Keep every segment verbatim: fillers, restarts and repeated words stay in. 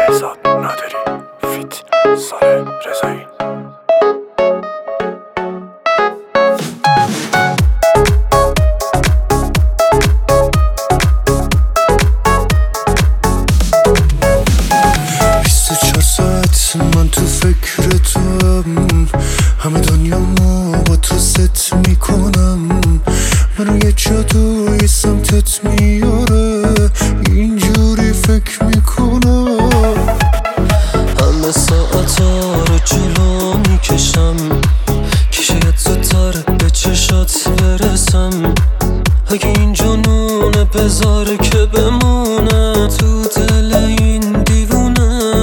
بهزاد نادری فیت ساله رضایی. بیست و چهار ساعت من تو فکر تو هم، همه دنیامو با تو ست میکنم. منو یه جادوی سمتت میاره، اینجوری فکر میکنم. همه ساعتا رو جلو میکشم که شاید زودتر به چشات برسم. اگه این جنونه بذاره که بمونه تو دل این دیوونه.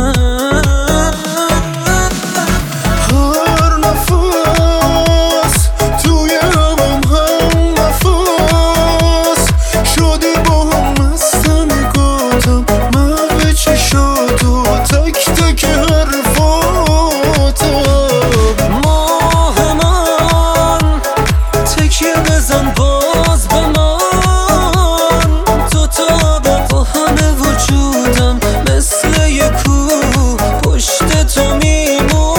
هر نفس توی همم هم نفس شدی با هم مستم گفتم محو چشات و تک تک حرفاتم. ماه من تکیه بزن باز به من، تو تا با همه وجودم مثل یه کوه پشت تو میمونم.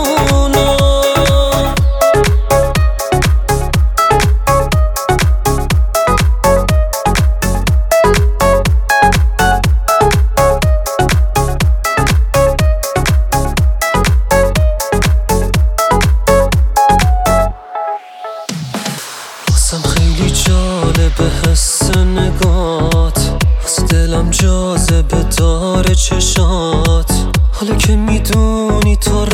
واسم خیلی جالبه حس نگات، واسه دلم جاذبه داره چشات. حالا که میدونی تو